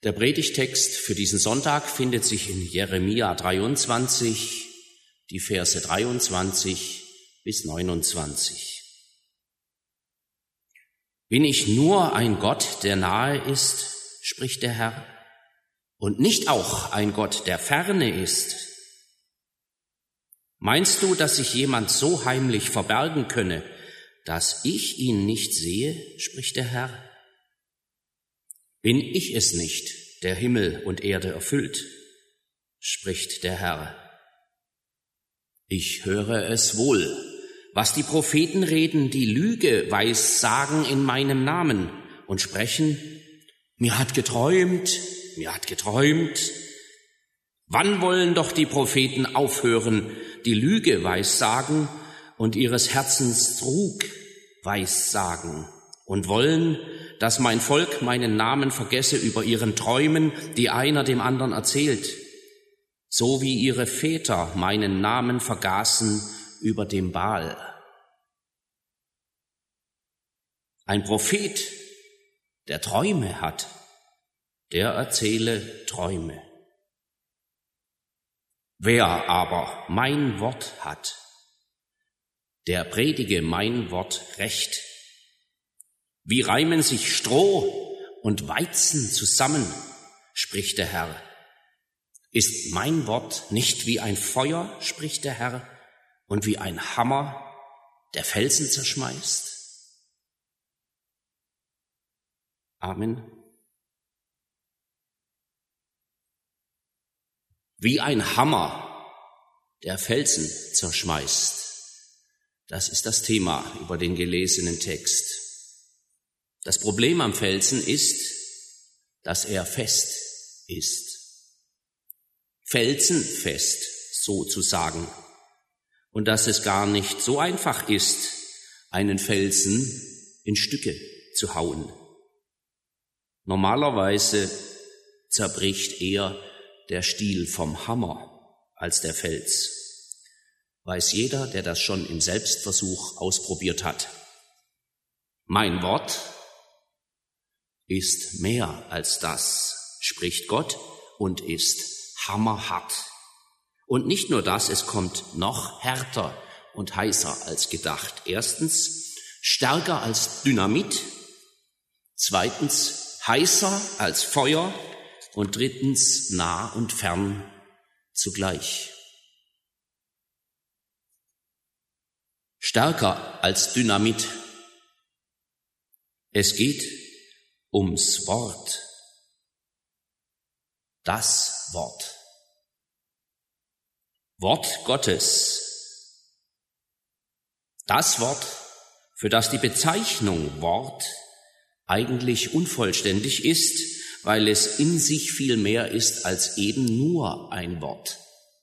Der Predigtext für diesen Sonntag findet sich in Jeremia 23, die Verse 23 bis 29. Bin ich nur ein Gott, der nahe ist, spricht der Herr, und nicht auch ein Gott, der ferne ist? Meinst du, dass sich jemand so heimlich verbergen könne, dass ich ihn nicht sehe, spricht der Herr? Bin ich es nicht, der Himmel und Erde erfüllt, spricht der Herr. Ich höre es wohl, was die Propheten reden, die Lüge weissagen in meinem Namen und sprechen, mir hat geträumt. Wann wollen doch die Propheten aufhören, die Lüge weissagen und ihres Herzens Trug weissagen und wollen, dass mein Volk meinen Namen vergesse über ihren Träumen, die einer dem anderen erzählt, so wie ihre Väter meinen Namen vergaßen über dem Baal. Ein Prophet, der Träume hat, der erzähle Träume. Wer aber mein Wort hat, der predige mein Wort recht. Wie reimen sich Stroh und Weizen zusammen, spricht der Herr. Ist mein Wort nicht wie ein Feuer, spricht der Herr, und wie ein Hammer, der Felsen zerschmeißt? Amen. Wie ein Hammer, der Felsen zerschmeißt. Das ist das Thema über den gelesenen Text. Das Problem am Felsen ist, dass er fest ist. Felsenfest sozusagen. Und dass es gar nicht so einfach ist, einen Felsen in Stücke zu hauen. Normalerweise zerbricht eher der Stiel vom Hammer als der Fels. Weiß jeder, der das schon im Selbstversuch ausprobiert hat. Mein Wort ist mehr als das, spricht Gott, und ist hammerhart. Und nicht nur das, es kommt noch härter und heißer als gedacht. Erstens, stärker als Dynamit. Zweitens, heißer als Feuer. Und drittens, nah und fern zugleich. Stärker als Dynamit. Es geht ums Wort. Das Wort. Wort Gottes. Das Wort, für das die Bezeichnung Wort eigentlich unvollständig ist, weil es in sich viel mehr ist als eben nur ein Wort.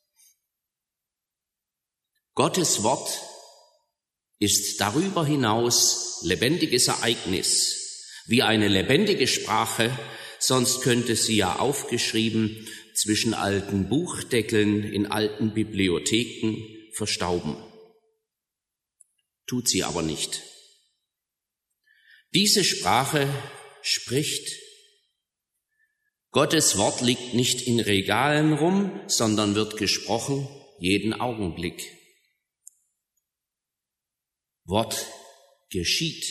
Gottes Wort ist darüber hinaus lebendiges Ereignis, wie eine lebendige Sprache, sonst könnte sie ja aufgeschrieben zwischen alten Buchdeckeln in alten Bibliotheken verstauben. Tut sie aber nicht. Diese Sprache spricht. Gottes Wort liegt nicht in Regalen rum, sondern wird gesprochen jeden Augenblick. Wort geschieht.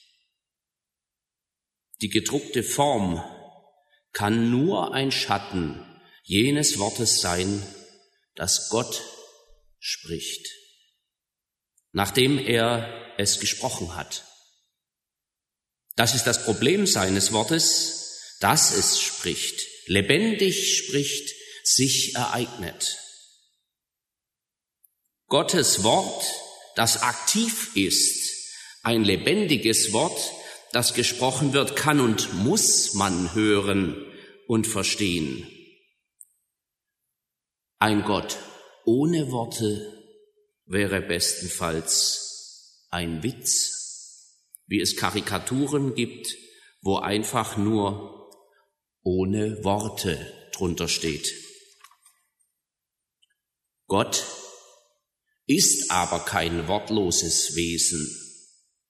Die gedruckte Form kann nur ein Schatten jenes Wortes sein, das Gott spricht, nachdem er es gesprochen hat. Das ist das Problem seines Wortes, dass es spricht, lebendig spricht, sich ereignet. Gottes Wort, das aktiv ist, ein lebendiges Wort, das gesprochen wird, kann und muss man hören und verstehen. Ein Gott ohne Worte wäre bestenfalls ein Witz, wie es Karikaturen gibt, wo einfach nur ohne Worte drunter steht. Gott ist aber kein wortloses Wesen.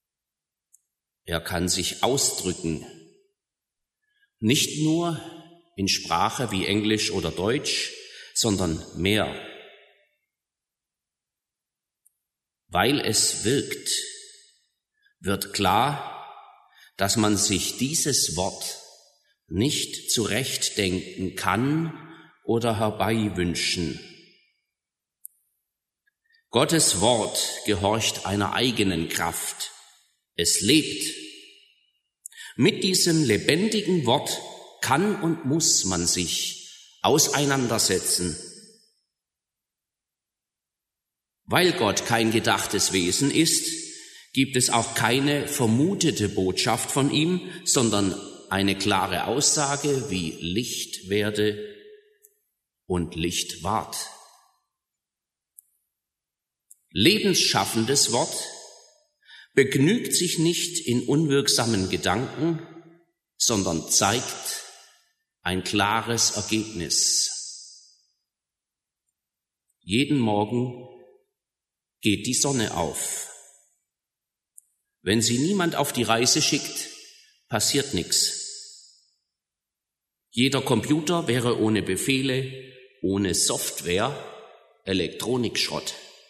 Er kann sich ausdrücken, nicht nur in Sprache wie Englisch oder Deutsch, sondern mehr. Weil es wirkt, wird klar, dass man sich dieses Wort nicht zurechtdenken kann oder herbeiwünschen. Gottes Wort gehorcht einer eigenen Kraft. Es lebt. Mit diesem lebendigen Wort kann und muss man sich auseinandersetzen. Weil Gott kein gedachtes Wesen ist, gibt es auch keine vermutete Botschaft von ihm, sondern eine klare Aussage wie Licht werde und Licht ward. Lebensschaffendes Wort begnügt sich nicht in unwirksamen Gedanken, sondern zeigt ein klares Ergebnis. Jeden Morgen geht die Sonne auf. Wenn sie niemand auf die Reise schickt, passiert nichts. Jeder Computer wäre ohne Befehle, ohne Software, Elektronikschrott.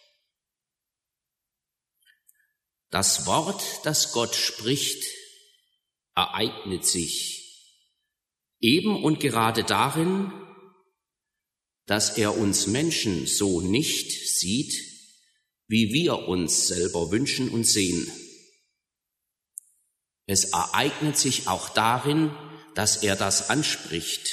Das Wort, das Gott spricht, ereignet sich eben und gerade darin, dass er uns Menschen so nicht sieht, wie wir uns selber wünschen und sehen. Es ereignet sich auch darin, dass er das anspricht.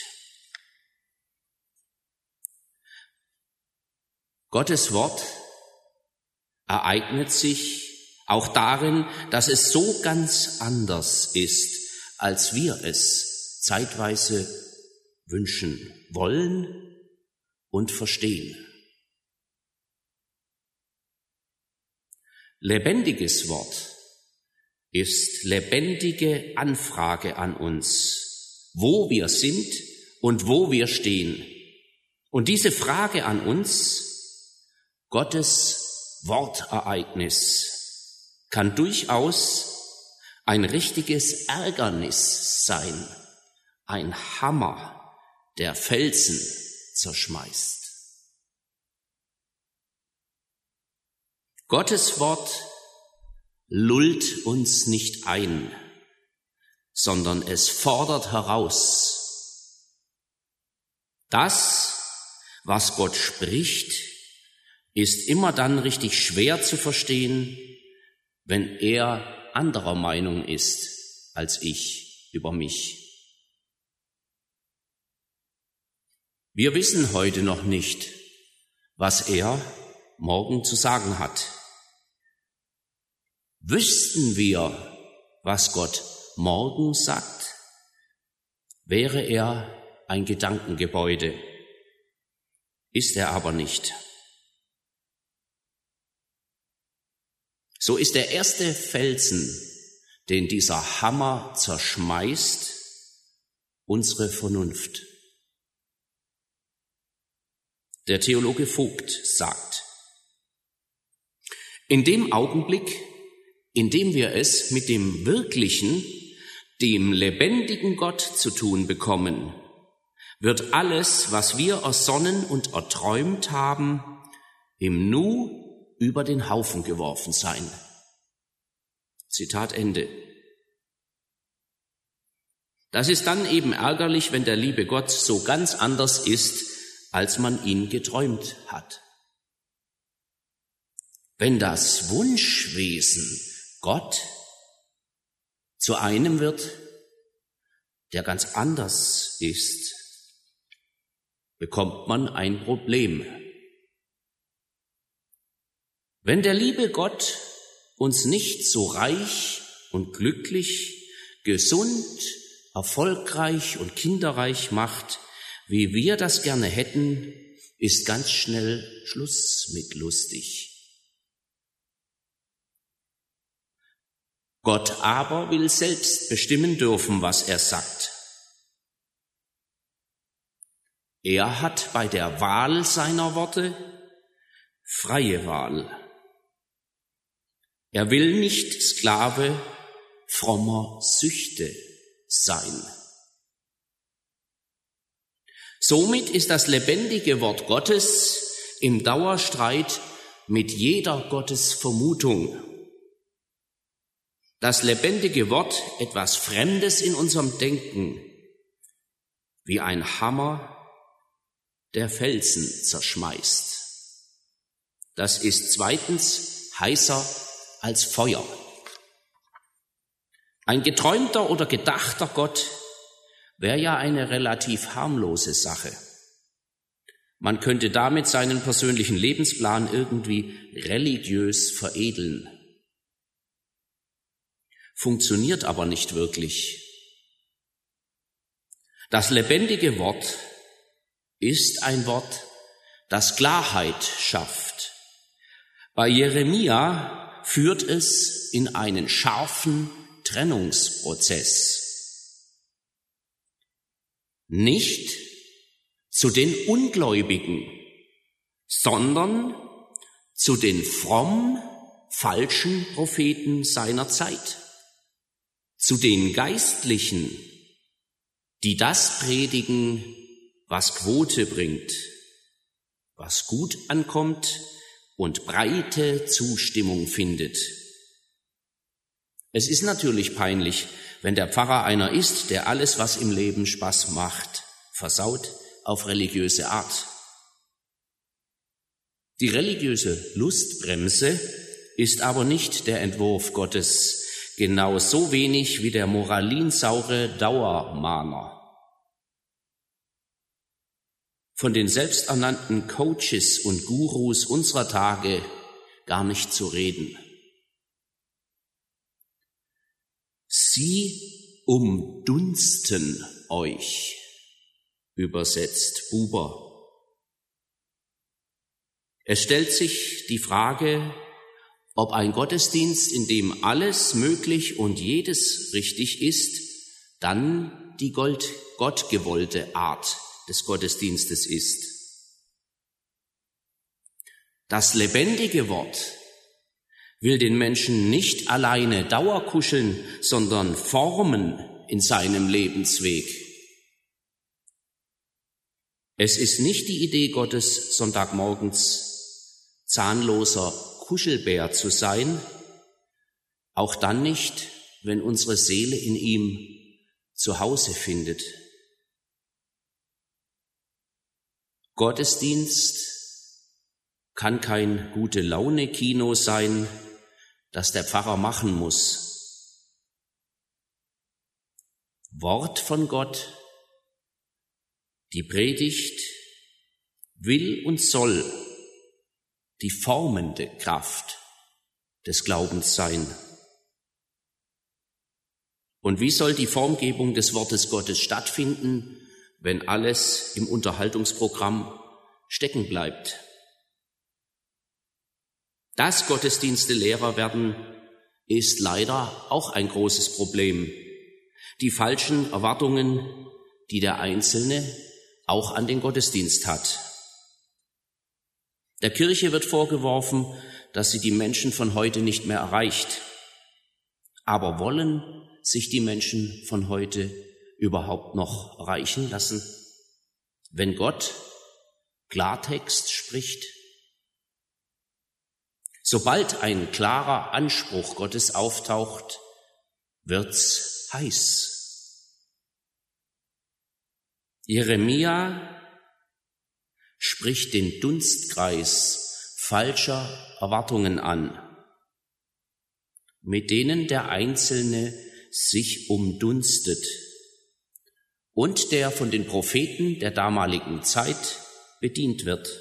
Gottes Wort ereignet sich auch darin, dass es so ganz anders ist, als wir es zeitweise wünschen, wollen und verstehen. Lebendiges Wort ist lebendige Anfrage an uns, wo wir sind und wo wir stehen. Und diese Frage an uns, Gottes Wortereignis, kann durchaus ein richtiges Ärgernis sein, ein Hammer, der Felsen zerschmeißt. Gottes Wort lullt uns nicht ein, sondern es fordert heraus. Das, was Gott spricht, ist immer dann richtig schwer zu verstehen, wenn er anderer Meinung ist als ich über mich. Wir wissen heute noch nicht, was er morgen zu sagen hat. Wüssten wir, was Gott morgen sagt, wäre er ein Gedankengebäude, ist er aber nicht. So ist der erste Felsen, den dieser Hammer zerschmeißt, unsere Vernunft. Der Theologe Vogt sagt, in dem Augenblick, in dem wir es mit dem wirklichen, dem lebendigen Gott zu tun bekommen, wird alles, was wir ersonnen und erträumt haben, im Nu über den Haufen geworfen sein. Zitat Ende. Das ist dann eben ärgerlich, wenn der liebe Gott so ganz anders ist, als man ihn geträumt hat. Wenn das Wunschwesen Gott zu einem wird, der ganz anders ist, bekommt man ein Problem. Wenn der liebe Gott uns nicht so reich und glücklich, gesund, erfolgreich und kinderreich macht, wie wir das gerne hätten, ist ganz schnell Schluss mit lustig. Gott aber will selbst bestimmen dürfen, was er sagt. Er hat bei der Wahl seiner Worte freie Wahl. Er will nicht Sklave frommer Süchte sein. Somit ist das lebendige Wort Gottes im Dauerstreit mit jeder Gottesvermutung. Das lebendige Wort etwas Fremdes in unserem Denken, wie ein Hammer, der Felsen zerschmeißt. Das ist zweitens heißer als Feuer. Ein geträumter oder gedachter Gott wäre ja eine relativ harmlose Sache. Man könnte damit seinen persönlichen Lebensplan irgendwie religiös veredeln. Funktioniert aber nicht wirklich. Das lebendige Wort ist ein Wort, das Klarheit schafft. Bei Jeremia führt es in einen scharfen Trennungsprozess. Nicht zu den Ungläubigen, sondern zu den fromm falschen Propheten seiner Zeit, zu den Geistlichen, die das predigen, was Quote bringt, was gut ankommt und breite Zustimmung findet. Es ist natürlich peinlich, wenn der Pfarrer einer ist, der alles, was im Leben Spaß macht, versaut auf religiöse Art. Die religiöse Lustbremse ist aber nicht der Entwurf Gottes, genauso wenig wie der moralinsaure Dauermahner. Von den selbsternannten Coaches und Gurus unserer Tage gar nicht zu reden. Sie umdunsten euch, übersetzt Buber. Es stellt sich die Frage, ob ein Gottesdienst, in dem alles möglich und jedes richtig ist, dann die gottgewollte Art des Gottesdienstes ist. Das lebendige Wort will den Menschen nicht alleine dauerkuscheln, sondern formen in seinem Lebensweg. Es ist nicht die Idee Gottes, Sonntagmorgens zahnloser Kuschelbär zu sein, auch dann nicht, wenn unsere Seele in ihm zu Hause findet. Gottesdienst kann kein Gute-Laune-Kino sein, das der Pfarrer machen muss. Wort von Gott, die Predigt will und soll die formende Kraft des Glaubens sein. Und wie soll die Formgebung des Wortes Gottes stattfinden, wenn alles im Unterhaltungsprogramm stecken bleibt? Dass Gottesdienste leerer werden, ist leider auch ein großes Problem. Die falschen Erwartungen, die der Einzelne auch an den Gottesdienst hat. Der Kirche wird vorgeworfen, dass sie die Menschen von heute nicht mehr erreicht. Aber wollen sich die Menschen von heute überhaupt noch erreichen lassen, wenn Gott Klartext spricht? Sobald ein klarer Anspruch Gottes auftaucht, wird's heiß. Jeremia spricht den Dunstkreis falscher Erwartungen an, mit denen der Einzelne sich umdunstet und der von den Propheten der damaligen Zeit bedient wird.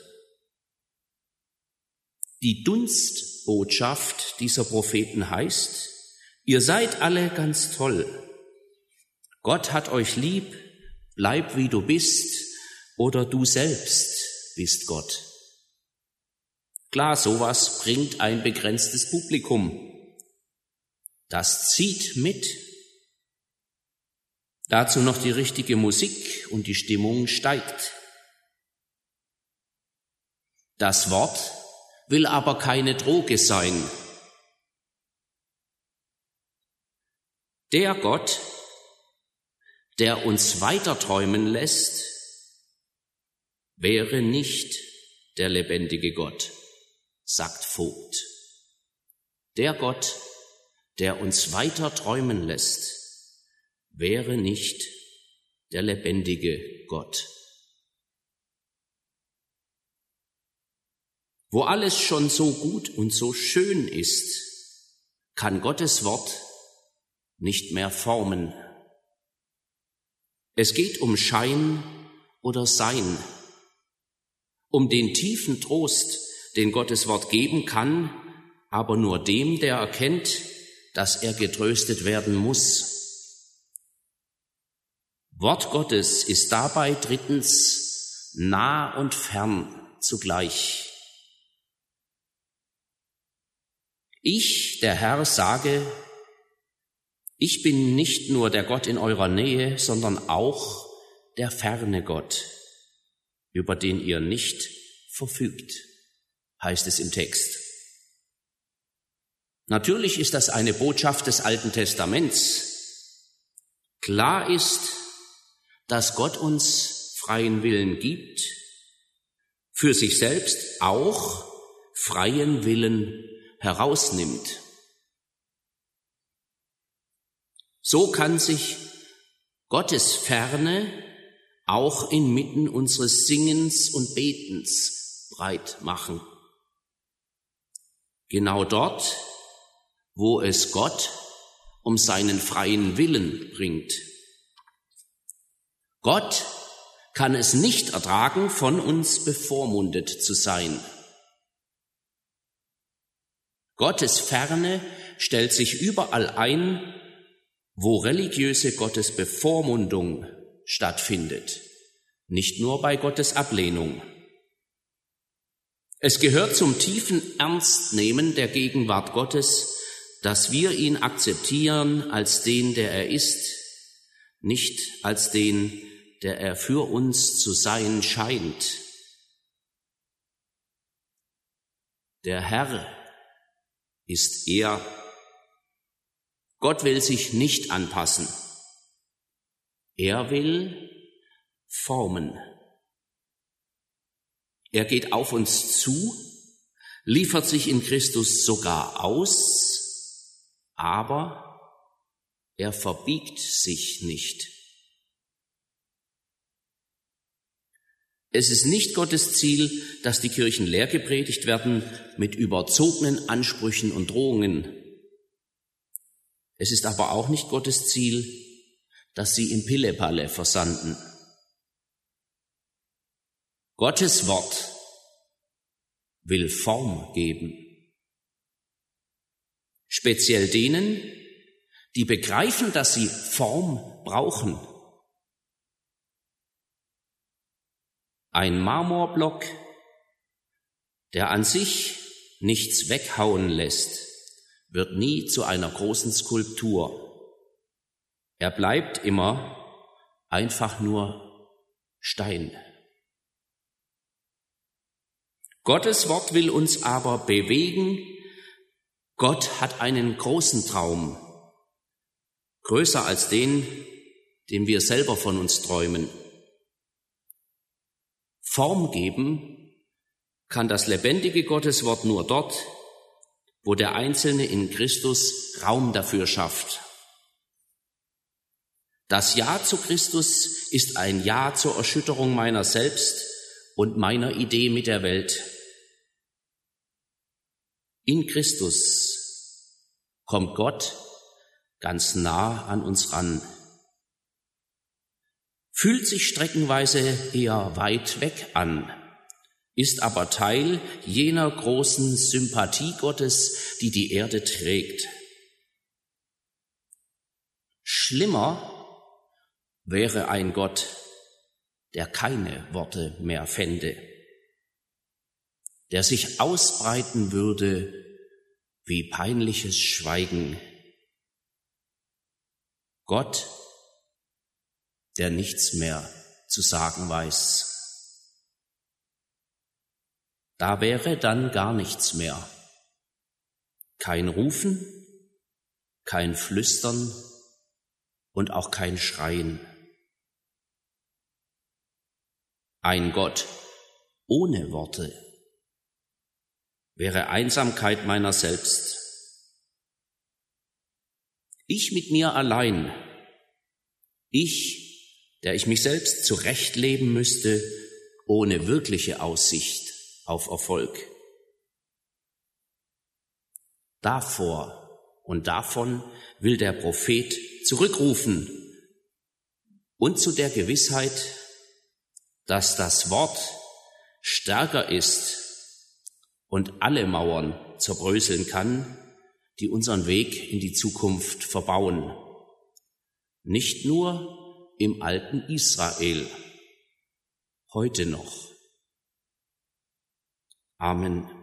Die Dunstbotschaft dieser Propheten heißt: Ihr seid alle ganz toll. Gott hat euch lieb, bleib wie du bist, oder du selbst bist Gott. Klar, sowas bringt ein begrenztes Publikum. Das zieht mit. Dazu noch die richtige Musik und die Stimmung steigt. Das Wort will aber keine Droge sein. Der Gott, der uns weiter träumen lässt, wäre nicht der lebendige Gott, sagt Vogt. Der Gott, der uns weiter träumen lässt, wäre nicht der lebendige Gott. Wo alles schon so gut und so schön ist, kann Gottes Wort nicht mehr formen. Es geht um Schein oder Sein, um den tiefen Trost, den Gottes Wort geben kann, aber nur dem, der erkennt, dass er getröstet werden muss. Wort Gottes ist dabei drittens nah und fern zugleich. Ich, der Herr, sage, ich bin nicht nur der Gott in eurer Nähe, sondern auch der ferne Gott, über den ihr nicht verfügt, heißt es im Text. Natürlich ist das eine Botschaft des Alten Testaments. Klar ist, dass Gott uns freien Willen gibt, für sich selbst auch freien Willen herausnimmt. So kann sich Gottes Ferne auch inmitten unseres Singens und Betens breit machen. Genau dort, wo es Gott um seinen freien Willen bringt. Gott kann es nicht ertragen, von uns bevormundet zu sein. Gottes Ferne stellt sich überall ein, wo religiöse Gottesbevormundung stattfindet, nicht nur bei Gottes Ablehnung. Es gehört zum tiefen Ernstnehmen der Gegenwart Gottes, dass wir ihn akzeptieren als den, der er ist, nicht als den, der er für uns zu sein scheint. Der Herr ist er. Gott will sich nicht anpassen. Er will formen. Er geht auf uns zu, liefert sich in Christus sogar aus, aber er verbiegt sich nicht. Es ist nicht Gottes Ziel, dass die Kirchen leer gepredigt werden mit überzogenen Ansprüchen und Drohungen. Es ist aber auch nicht Gottes Ziel, dass sie im Pillepalle versanden. Gottes Wort will Form geben. Speziell denen, die begreifen, dass sie Form brauchen. Ein Marmorblock, der an sich nichts weghauen lässt, wird nie zu einer großen Skulptur. Er bleibt immer einfach nur Stein. Gottes Wort will uns aber bewegen. Gott hat einen großen Traum, größer als den wir selber von uns träumen. Form geben kann das lebendige Gotteswort nur dort, wo der Einzelne in Christus Raum dafür schafft. Das Ja zu Christus ist ein Ja zur Erschütterung meiner selbst und meiner Idee mit der Welt. In Christus kommt Gott ganz nah an uns ran, fühlt sich streckenweise eher weit weg an, ist aber Teil jener großen Sympathie Gottes, die die Erde trägt. Schlimmer wäre ein Gott, der keine Worte mehr fände, der sich ausbreiten würde wie peinliches Schweigen. Gott, der nichts mehr zu sagen weiß. Da wäre dann gar nichts mehr. Kein Rufen, kein Flüstern und auch kein Schreien. Ein Gott ohne Worte wäre Einsamkeit meiner selbst. Ich mit mir allein, ich, der ich mich selbst zurechtleben müsste, ohne wirkliche Aussicht auf Erfolg. Davor und davon will der Prophet zurückrufen und zu der Gewissheit, dass das Wort stärker ist und alle Mauern zerbröseln kann, die unseren Weg in die Zukunft verbauen. Nicht nur im alten Israel, heute noch. Amen.